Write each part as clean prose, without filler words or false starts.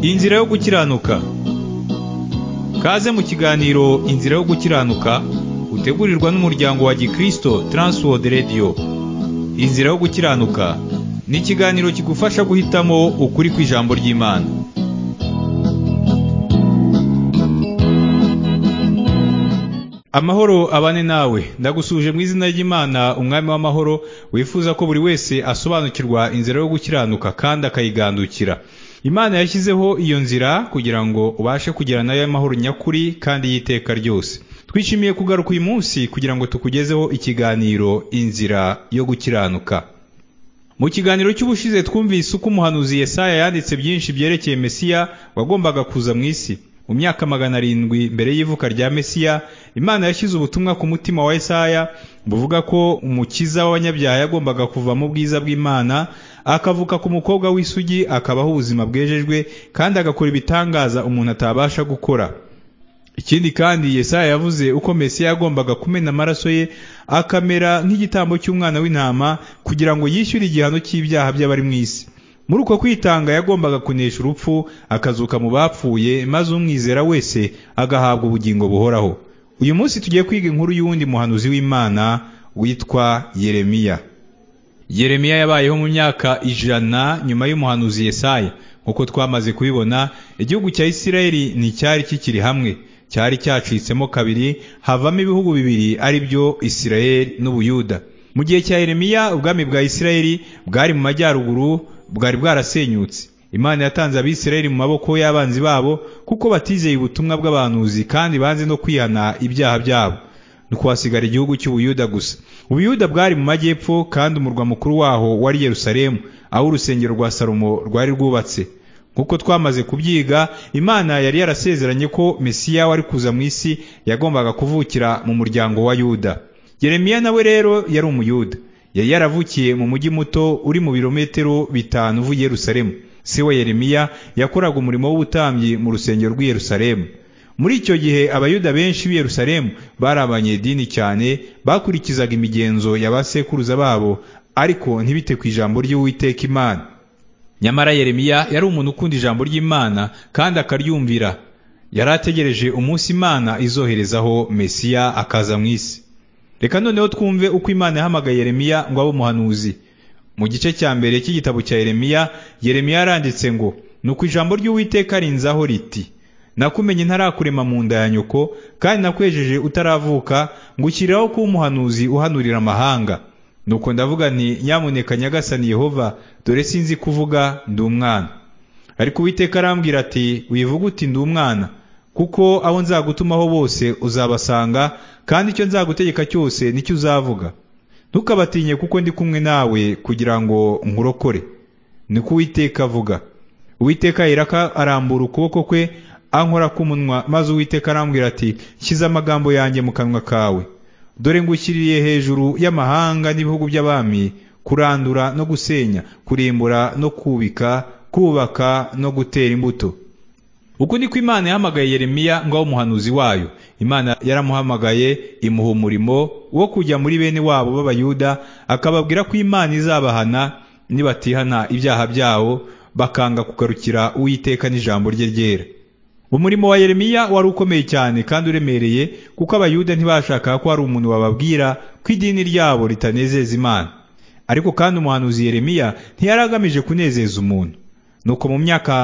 Inzira yo gukiranuka. Kaze mu kiganiro Inzira yo gukiranuka utegurirwa n'umuryango wa Gikristo Transworld Radio. Inzira yo gukiranuka ni ikiganiro kigufasha guhitamo ukuri kw'ijambo ry'Imana. Amahoro abane nawe, ndagusuje mu izina ry'Imana umwami w'amahoro wifuza ko buri wese asobanukirwa inzira yo gukiranuka kandi akayigandukira. Imana yashyizeho iyo nzira kugira ngo ubashe kugera nayo amahoro nyakuri kandi y'iteka ryose. Twishimiye kugaruka uyu munsi kugira ngo tukugezeho ikiganiro Inzira yo gukiranuka. Mu kiganiro cy'ubushize twumvise uko umuhanuzi Yesaya yanditse byinshi byerekeye Mesiya wagombaga kuza mu isi. Mu myaka 700 mbere y'ivuka rya Mesiya, Imana yashyize ubutumwa ku mutima wa Yesaya buvuga ko umukiza w'abanyabyaha yagombaga kuva mu bwiza bw'Imana, akavuka ku mukobwa w'isugi, akabaho ubuzima bwejejwe kandi agakora ibitangaza umuntu atabasha gukora. Ikindi kandi Yesaya yavuze uko Mesiya yagombaga kumena amaraso ye akamera nk'igitambo cy'umwana w'intama kugira ngo yishyure igihano cy'ibyaha by'abari mu isi. Muri uko kwitanga yagombaga kunesha urupfu, akazuka mu bapfuye, maze umwizera wese agahabwa ubugingo buhoraho. Uyu munsi tugiye kwiga inkuru y'uwundi muhanuzi w'Imana witwa Yeremiya. Yeremiya yabayeho mu myaka 100 nyuma y'umuhanuzi Yesaya. Nk'uko twamaze kubibona, igihugu cya Isirayeli nticyari kikiri hamwe, cyari cyacitsemo kabiri, havamo ibihugu bibiri ari byo Isirayeli n'Ubuyuda. Mu gihe cya Yeremiya ubwami bwa Isirayeli bwari mu majyaruguru, bwari bwarasenyutse. Imana yatanze Abisirayeli mu maboko y'abanzi babo kuko batizeye ubutumwa bw'abahanuzi kandi banze no kwihana ibyaha byabo. Nuko hasigara igihugu cy'Ubuyuda gusa. Ubuyuda bwari mu majyepfo kandi umurwa mukuru waho wari Yerusalemu, aho urusengero rwa Salomo rwari rwubatse. Nk'uko twamaze kubyiga, Imana yari yarasezeranye ko Mesiya wari kuza mu isi yagombaga kuvukira mu muryango wa Yuda. Yeremiya nawe rero yari Umuyuda. Yari yaravukiye mu mujyi muto uri mu birometero 5 uvuye Yerusalemu. Se wa Yeremiya yakoraga umurimo w'ubutambyi mu rusengero rw'i Yerusalemu. Muri icyo gihe Abayuda benshi b'i Yerusalemu bari abanyedini cyane, bakurikizaga imigenzo y'abasekuruza babo, ariko ntibite ku ijambo ry'Uwiteka Imana. Nyamara Yeremiya yari umuntu ukunda ijambo ry'Imana kandi akaryumvira. Yari ategereje umunsi Imana izoherezaho Mesiya akaza mu isi. Reka noneho twumve uko Imana yahamagaye Yeremiya ngo abe umuhanuzi. Mu gice cya mbere cy'igitabo cya Yeremiya, Yeremiya yaranditse ngo, nuko ijambo ry'Uwiteka rinzaho riti, nakumenye ntarakurema mu nda ya nyoko, kandi nakwejeje utaravuka, ngushyiriraho kuba umuhanuzi uhanurira amahanga. Nuko ndavuga nti, nyamuneka Nyagasani Yehova, dore sinzi kuvuga, ndi umwana. Ariko Uwiteka arambwira ati, wivuga uti ndi umwana, kuko abo nzagutumaho bose uzabasanga, kandi icyo nzagutegeka cyose nicyo uzavuga. Ntukabatinye kuko ndi kumwe nawe kugira ngo nkurokore. Niko Uwiteka avuga. Uwiteka yiraka arambura ukuboko kwe, ankora ku munwa, maze Uwiteka arambwira ati, shyize amagambo yanjye mu kanwa kawe. Dore ngushyiriye hejuru y'amahanga n'ibihugu by'abami, kurandura no gusenya, kurimbura no kubaka no gutera imbuto. Uko niko Imana yahamagaye Yeremiya ngo abe umuhanuzi wayo. Imana yaramuhamagaye imuha umurimo wo kujya muri bene wabo b'Abayuda, akababwira ko Imana izabahana nibatihana ibyaha byabo bakanga kugarukira Uwiteka n'ijambo rye ryera. Umurimo wa Yeremiya wari ukomeye cyane kandi uremereye, kuko Abayuda ntibashakaga ko hari umuntu wababwira ko idini ryabo ritanezeza Imana. Ariko kandi umuhanuzi Yeremiya ntiyari agamije kunezeza umuntu. Nuko mu myaka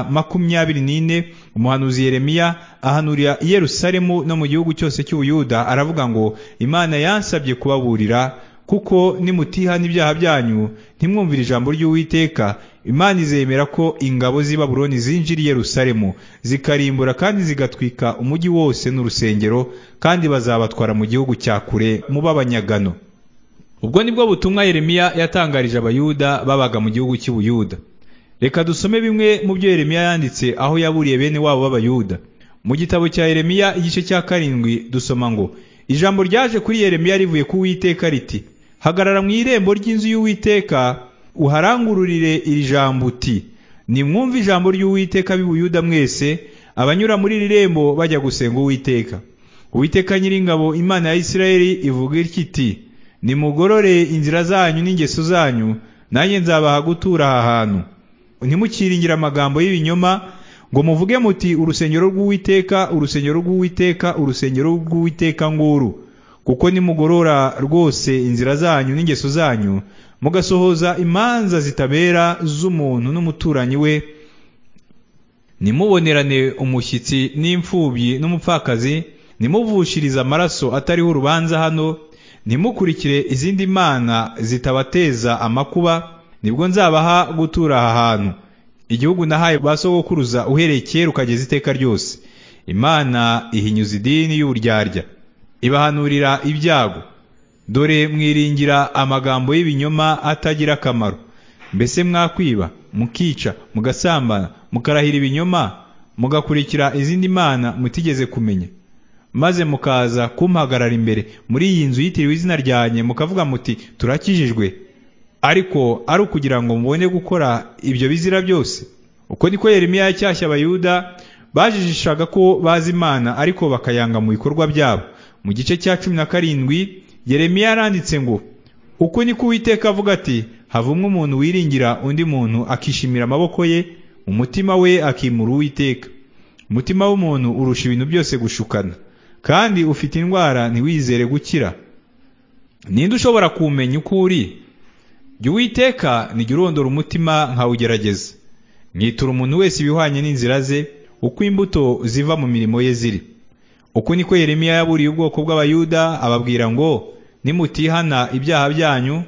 24 umuhanuzi Yeremiya ahanurira i Yerusalemu no mu gihugu cyose cy'Ubuyuda, aravuga ngo, Imana yansabye kubaburira, kuko nimutihana ibyaha byanyu ntimwumvire ijambo ry'Uwiteka, Imana izemera ko ingabo z'i Babuloni zinjira i Yerusalemu, zikarimbura kandi zigatwika umujyi wose n'urusengero, kandi bazabatwara mu gihugu cya kure mu b'abanyagano. Ubwo nibwo butumwa Yeremiya yatangarije Abayuda babaga mu gihugu cy'Ubuyuda. Reka dusome bimwe mu byo Yeremiya yanditse aho yaburiye bene wabo b'Abayuda. Mu gitabo cya Yeremiya igice cya 7 dusoma ngo, ijambo ryaje kuri Yeremiya rivuye ku Uwiteka riti, hagarara mu irembo ry'inzu y'Uwiteka, uharangururire iri jambo uti, nimwumve ijambo ry'Uwiteka b'Ubuyuda mwese, abanyura muri iri rembo bajya gusenga Uwiteka. Uwiteka Nyiringabo, Imana ya Isirayeli, ivuga iti, nimugorore inzira zanyu n'ingeso zanyu, nanjye nzabaha gutura aha hantu. Ntimukiringire amagambo y'ibinyoma ngo muvuge muti urusengero rw'Uwiteka, urusengero rw'Uwiteka, urusengero rw'Uwiteka nguru, kuko nimugorora rwose inzira zanyu n'ingeso zanyu, mugasohoza imanza zitabera z'umuntu n'umuturanyi we, nimubonerane umushyitsi n'imfubyi n'umupfakazi, nimuvushiriza amaraso atariho urubanza hano, nimukurikire izindi mana zitabateza amakuba, nibwo nzabaha gutura aha hantu, igihugu nahaye ba sogokuruza uhereye kera ukageza iteka ryose. Imana ihinyuza idini y'uburyarya, ibahanurira ibyago. Dore mwiringira amagambo y'ibinyoma atagira akamaro. Mbese mwakwiba, mukica, mugasambana, mukarahira ibinyoma, mugakurikira izindi mana mutigeze kumenya, maze mukaza kumpagarara imbere muri iyi nzu yitiriwe izina ryanjye, mukavuga muti turakijijwe, ariko ari ukugira ngo mubone gukora ibyo bizira byose. Uko niko Yeremiya yacyashya Abayuda bajijishaga ko bazi Imana ariko bakayanga mu bikorwa byabo. Mu gice cya 17 Yeremiya yaranditse ngo, uko niko Uwiteka avuga ati, havumwe umuntu wiringira undi muntu akishimira amaboko ye, umutima we akimura Uwiteka. Umutima w'umuntu urusha ibintu byose gushukana, kandi ufite indwara ntiwizere gukira. Ninde ushobora kumenya uko uri? Jya Uwiteka nijya urondora umutima nkawugerageza. Mwitura umuntu wese ibihwanye n'inzira ze, uko imbuto ziva mu mirimo ye ziri. Uko niko Yeremiya yaburiye ubwoko bw'Abayuda ababwira ngo, nimutihana ibyaha byanyu,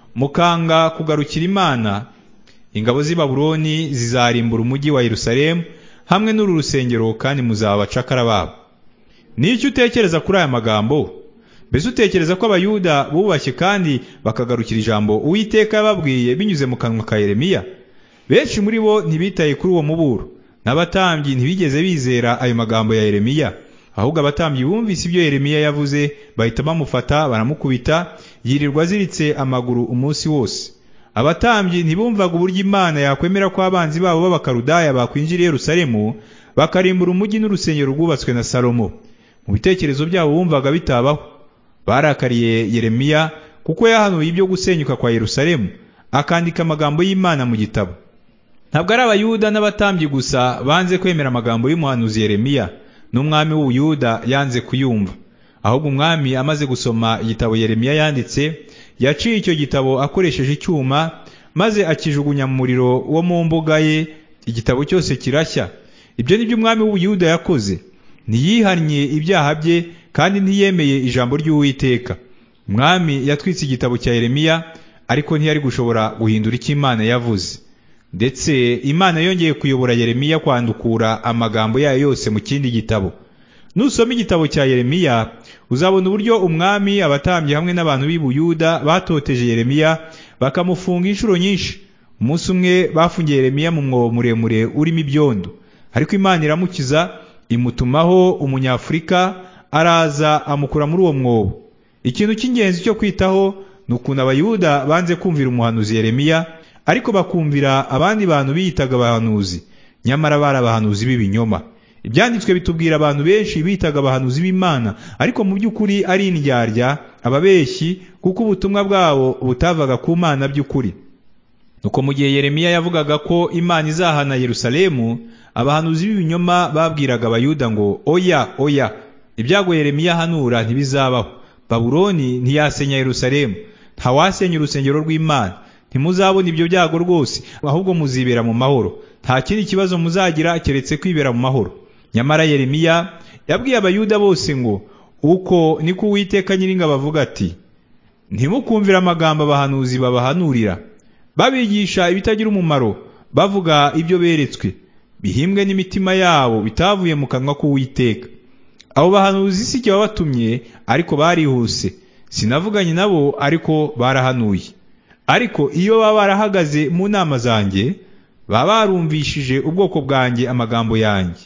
mukanga kugarukira Imana, ingabo z'i Babuloni zizarimbura umujyi wa Yerusalemu hamwe n'uru rusengero, kandi muzaba abacakara babo. N'icyo utekereza kuri aya magambo? Mbese utekereza ko Abayuda bubashye kandi bakagarukira ijambo Uwiteka yababwiye binyuze mu kanwa ka Yeremiya? Benshi muri bo ntibitaye kuri uwo muburo, n'abatambyi ntibigeze bizera ayo magambo ya Yeremiya. Ahubwo abatambyi bumvise ibyo Yeremiya yavuze, bahita bamufata baramukubita, yirirwa aziritse amaguru umunsi wose. Abatambyi ntibumvaga uburyo Imana yakwemera ko abanzi babo b'Abakaludaya bakwinjira i Yerusalemu bakarimbura umujyi n'urusengero rwubatswe na Salomo. Mu bitekerezo byabo bumvaga bitabaho. Barakariye Yeremiya kuko yahanuye ibyo gusenyuka kwa Yerusalemu, akandika amagambo y'Imana mu gitabo. Ntabwo ari Abayuda n'abatambyi gusa banze kwemera amagambo y'umuhanuzi Yeremiya, n'umwami w'Ubuyuda yanze kuyumva. Ahubwo umwami amaze gusoma igitabo Yeremiya yanditse, yaciye icyo gitabo akoresheje icyuma, maze akijugunya mu muriro wo mu mbuga ye, igitabo cyose kirashya. Ibyo nibyo umwami w'Ubuyuda yakoze. Ntiyihannye ibyaha bye kandi ntiyemeye ijambo ry'Uwiteka. Umwami yatwitse igitabo cya Yeremiya, ariko ntiyari gushobora guhindura icyo Imana yavuze. Ndetse Imana yongeye kuyobora Yeremiya kwandukura amagambo yayo yose mu kindi gitabo. Nusoma igitabo cya Yeremiya, uzabona uburyo umwami, abatambyi hamwe n'abantu b'i Buyuda batoteje Yeremiya bakamufunga inshuro nyinshi. Umunsi umwe bafungiye Yeremiya mu mwobo muremure urimo ibyondo, ariko Imana iramukiza, imutumaho umunyafurika, araza amukura muri uwo mwobo. Ikintu cy'ingenzi cyo kwitaho ni ukuntu Abayuda banze kumvira umuhanuzi Yeremiya, ariko bakumvira abandi bantu biyitaga abahanuzi, nyamara bari abahanuzi b'ibinyoma. Ibyanditswe bitubwira abantu benshi bitaga abahanuzi b'Imana, ariko mu by'ukuri ari indyarya, ababeshyi, kuko ubutumwa bwabo butavaga ku Mana by'ukuri. Nuko mu gihe Yeremiya yavugaga ko Imana izahana Yerusalemu, abahanuzi b'ibinyoma babwiraga Abayuda ngo, oya, oya, ibyago Yeremiya hanura ntibizabaho. Babuloni ntiyasenya Yerusalemu, ntawasenya urusengero rw'Imana. Ntimuzabona ibyo byago rwose, ahubwo muzibera mu mahoro. Nta kindi kibazo muzagira keretse kwibera mu mahoro. Nyamara Yeremiya yabwiye Abayuda bose ngo, uko niko Uwiteka Nyiringabo avuga ati, ntimukumvire amagambo abahanuzi babahanurira, babigisha ibitagira umumaro, bavuga ibyo beretswe, bihimbwe n'imitima yabo, bitavuye mu kanwa k'Uwiteka. Abo bahanuzi si cyo babatumye, ariko barihuse. Sinavuganye nabo, ariko barahanuye. Ariko iyo baba barahagaze mu nama zanjye, baba barumvishije ubwoko bwanjye amagambo yanjye,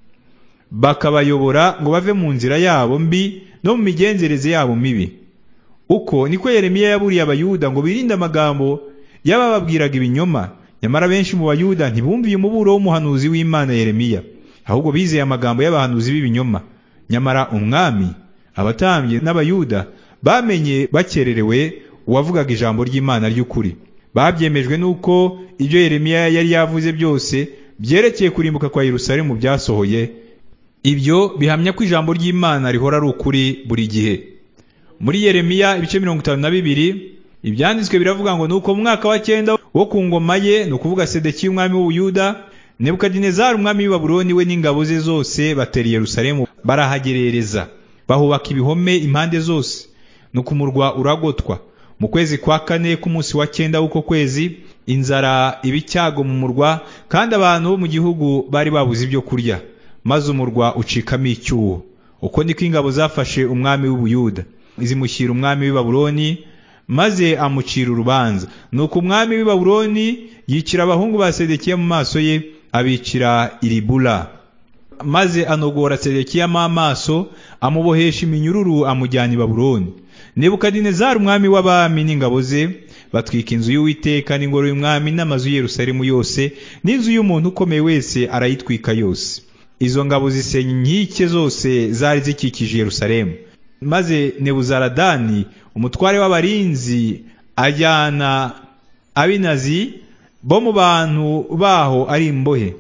bakabayobora ngo bave mu nzira yabo mbi no mu migenzereze yabo mibi. Uko niko Yeremiya yaburiye Abayuda ngo birinde amagambo y'abababwiraga ibinyoma. Nyamara benshi mu Bayuda ntibumviye umuburo w'umuhanuzi w'Imana Yeremiya, ahubwo bizeye amagambo y'abahanuzi b'ibinyoma. Nyamara umwami, abatambyi n'Abayuda bamenye bakererewe uwavugaga ijambo ry'Imana ry'ukuri. Babyemejwe nuko ibyo Yeremiya yari yavuze byose byerekeye kurimbuka kwa Yerusalemu byasohoye. Ibyo bihamya ko ijambo ry'Imana rihora ari ukuri buri gihe. Muri Yeremiya ibice 52 ibyanditswe biravuga ngo nuko mu mwaka wa 9 wo ku ngoma ye, no kuvuga Sedekiya umwami w'Ubuyuda, Nebukadinezari umwami w'i Babuloni we n'ingabo ze zose batera Yerusalemu, barahagerereza, bahubaka ibihome impande zose, nuko umurwa uragotwa. Mu kwezi kwa 4 k'umunsi wa 9 w'uko kwezi, inzara ibicyago mu murwa, kandi abantu bo mu gihugu bari babuze ibyo kurya, maze umurwa ucikamo icyuho. Uko niko ingabo zafashe umwami w'Ubuyuda, zimushyira umwami w'i Babuloni, maze amucira urubanza. Nuko umwami w'i Babuloni yicira abahungu ba Sedekiya mu maso ye, abicira i Ribula. Maze anogora Sedekiya amaso, amubohesha iminyururu, amujyana i Babuloni. Nebukadinezari umwami w'abami n'ingabo ze batwika inzu y'Uwiteka n'ingoro y'umwami n'amazu y'i Yerusalemu yose, n'inzu y'umuntu ukomeye wese arayitwika yose. Izo ngabo zisenya inkike zose zari zikikije Yerusalemu. Maze Nebuzaradani umutware w'abarinzi ajyana abinazi bo mu bantu baho ari imbohe,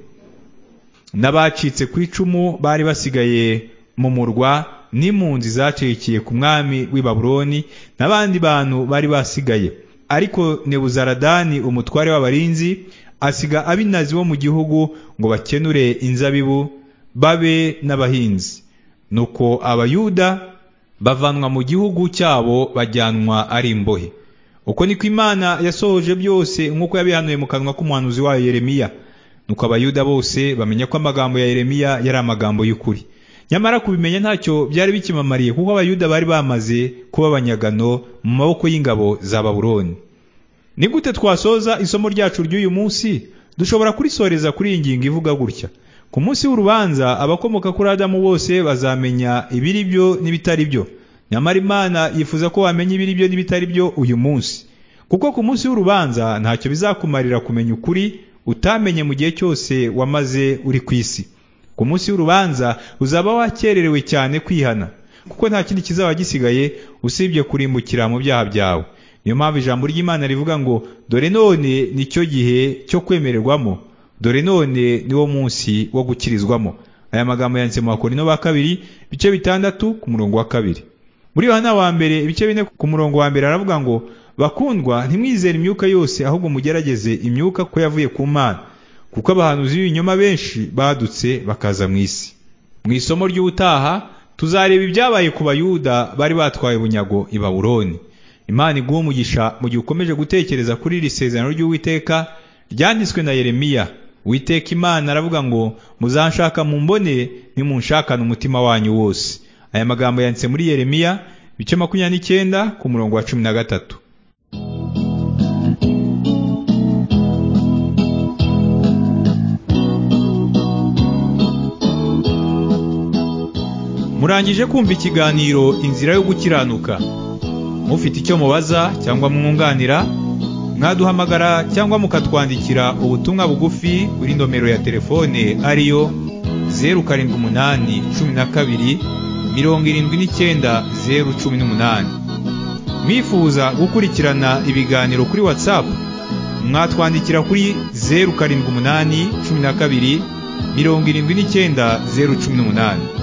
n'abacitse ku icumu bari basigaye mu murwa, n'impunzi zacikiye ku mwami w'i Babuloni, n'abandi bantu bari basigaye. Ariko Nebuzaradani umutware w'abarinzi asiga abinazi bo mu gihugu ngo bakenure inzabibu, babe n'abahinzi. Nuko Abayuda bavanwa mu gihugu cyabo bajyanwa ari imbohe. Uko niko Imana yasohoje byose nk'uko yabihanuye mu kanwa k'umuhanuzi wayo Yeremiya. Nuko Abayuda bose bamenya ko amagambo ya Yeremiya yari amagambo y'ukuri. Nyamara kubimenya ntacyo byari bikimamariye, kuko Abayuda bari bamaze kuba abanyagano mu maboko y'ingabo za Babuloni. Ni gute twasoza isomo ryacu ry'uyu munsi? Dushobora kurisoreza kuri iyi ngingo ivuga gutya: ku munsi w'urubanza abakomoka kuri Adamu bose bazamenya ibiri byo n'ibitari byo. Nyamara Imana yifuza ko wamenya ibiri byo n'ibitari byo uyu munsi, kuko ku munsi w'urubanza ntacyo bizakumarira kumenya ukuri utamenye mu gihe cyose wamaze uri ku isi. Ku munsi w'urubanza uzaba wakererewe cyane kwihana, kuko nta kindi kizaba gisigaye usibye kurimbukira mu byaha byawe. Niyo mpamvu ijambo ry'Imana rivuga ngo dore none nicyo gihe cyo kwemererwamo, dore none niwo munsi wo gukirizwamo. Aya magambo yanditse mu Bakorinto ba 2 ibice 6 ku murongo wa 2. Muri Yohana wa mbere ibice 4 ku murongo wa 1 aravuga ngo bakundwa, ntimwizere imyuka yose, ahubwo mugerageze imyuka ko yavuye ku Mana, kuko abahanuzi b'ibinyoma benshi badutse bakaza mu isi. Mu isomo ry'ubutaha tuzareba ibyabaye ku Bayuda bari batwaye bunyago i Babuloni. Imana iguhe umugisha mu gihe ukomeje gutekereza kuri iri sezerano ry'Uwiteka ryanditswe na Yeremiya. Uwiteka Imana aravuga ngo muzanshaka mumbone nimunshakana umutima wanyu wose. Aya magambo yanditse muri Yeremiya ibice 29 ku murongo wa 13. Murangije kumva ikiganiro Inzira yo Gukiranuka. Mufite icyo mubaza cyangwa mwunganira, mwaduhamagara cyangwa mukatwandikira ubutumwa bugufi kuri nomero ya telefone ariyo 0782 Mwifuza gukurikirana ibiganiro kuri WhatsApp, mwatwandikira kuri 0782 79 018.